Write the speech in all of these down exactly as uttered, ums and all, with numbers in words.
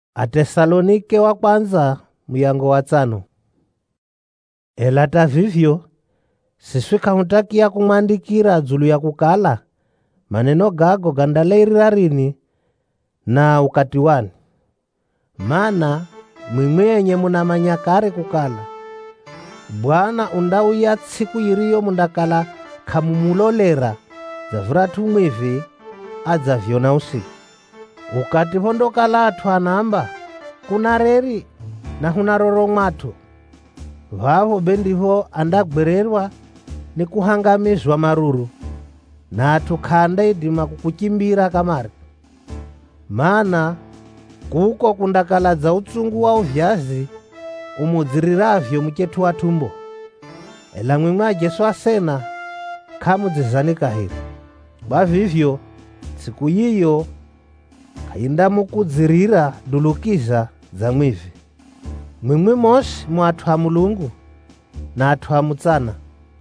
Atesalonike wa kwanza muyango wa tano. Elata vivyo siswi kahutakia kumwandikira dzulu ya kukala maneno gago gandaleirira rini na ukati wani. Mana mwimwenye munamanya kare kukala Bwana undauya tsiku iriyo mundakala kamumulolera zavuratu mwivi adzavyona usiku. Ukati vondokala atu anamba kuna reri na hunaroro mwatu vavo bendivo andagwererwa ni kuhangamizwa maruru na atu khanda idima kukuchimbira kamari. Mana kuko kundakala dza utsungu wa uvyazi umudziriravyo muchetu wa tumbo. Ela mwimwe a Jesu asena kamudzizanika hiri. Bavivyo siku yiyo kainda mukudzirira dulukiza za mwivi. Mwimwe mosi mu atu a Mulungu na atu a mutsana.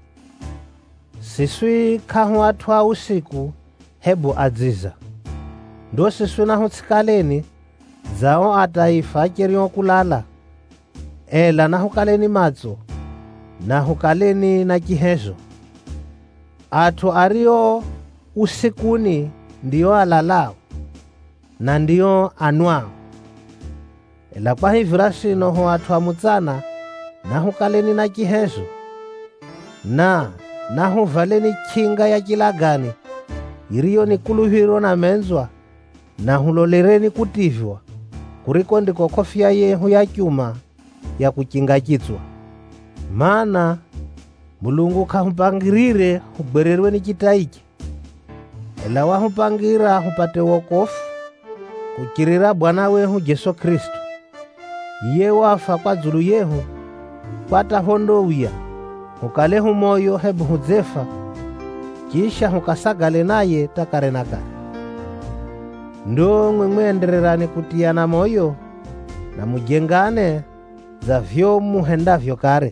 Siswi kahu atu a usiku hebu adziza. Ndo siswi nahu tsikaleni zao ataifa acherio kulala. Ela nahu kaleni matso nahu kaleni na chihezo. Atu ario usikuni ndiyo alalao na ndiyo anwao. Ela kwa hivira sino ho atu a mutsana nahu kaleni na chihezo na nahu valeni chinga ya chilagani iriyo ni kuluhiro na menzwa na hulolereni kutivwa kuriko ndiko kofia yehu ya chuma ya kuchinga chitswa. Mana Mulungu kahupangirire hugwererwe ni chitaichi. Ela wahupangira hupate wokofu kukirira Bwana wehu Jesu Kristo. Iye wafa kwa dzulu yehu kwata hondo uya hukale humoyo hebu hudzefa kisha hukasagale naye takare na kare. Ndo mwemwendererani kutiana moyo na mujengane za vyo muhendavyo kare.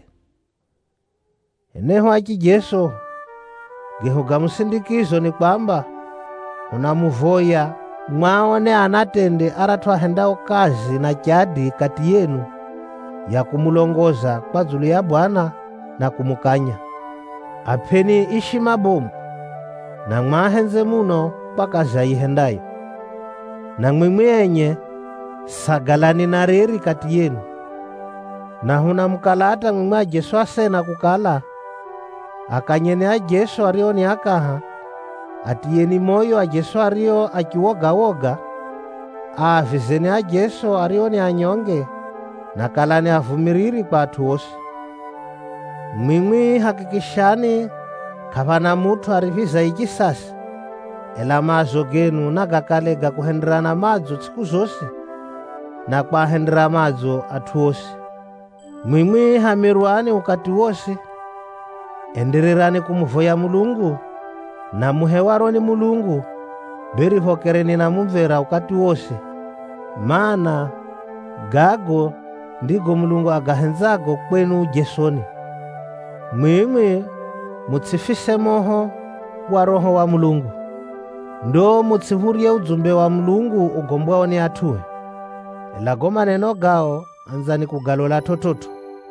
Eneho achi Jesu gehuga musindikizo ni kwamba unamuvoya mwaone anatende aratwa hendao kazi na chadi kati yenu ya kumulongoza kwa dzulu ya Bwana na kumukanya. Apeni ishi mabomu na mwahenze muno paka zaihendayo. Na mwimwenye sagalani na reri kati yenu. Na huna mkalata mwimwe a Jesu asena kukala akanyene a Jesu ario ni akaha atiyeni moyo a Jesu ario akiwoga woga aavizeni a Jesu ario ni anyonge na kalani avumiriri kwa atu wosi. Mwimwi hakikishani kavana mutu ariviza ichisasi ela mazo genu nagakale gakuhenderana madzo tsiku zosi na kwahendera madzo atu wosi. Mwimwi hamirwani ukati wosi endererani kumuvoya Mulungu na muhewaroni Mulungu berihokereni na mumvera ukati wosi. Mana gago ndigo Mulungu agahenzago kwenu Jesoni. Mwimwi mutsifise moho wa Roho wa Mulungu ndo mutsivurie udzumbe wa Mulungu ugombwao ni atuwe. Ela goma neno gao anzani kugalola tototo.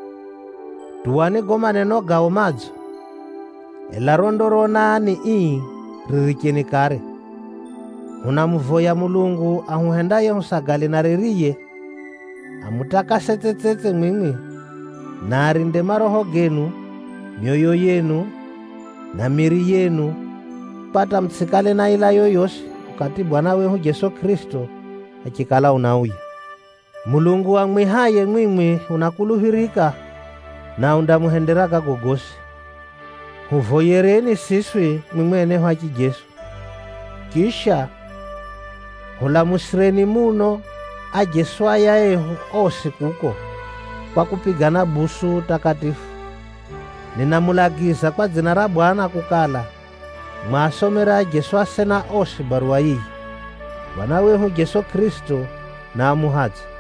Tuwane goma neno gao madzo. Ela rondorona ni ii ririkeni kare. Unamuvoya Mulungu ahuhendaye husagale na reriye amutaka setetsetse mwimwi na arinde maroho genu mioyo yenu na miri yenu pata mtsikale na ila yoyosi ukati Bwana wehu Jesu Kristo achikala unauya. Mulungu wa mwihaye mwimwi unakuluhirika na undamuhenderaka gogosi. Huvoyereni siswi mwimweneho achi Jesu. Kisha hulamusireni muno a Jesu ayaehu osi kuko kwa kupigana busu takatifu. Ninamulagiza kwa dzina ra Bwana kukala mwasomera Jesu asena osi barua iyi. Bwana wehu Jesu Kristo na amuhadze.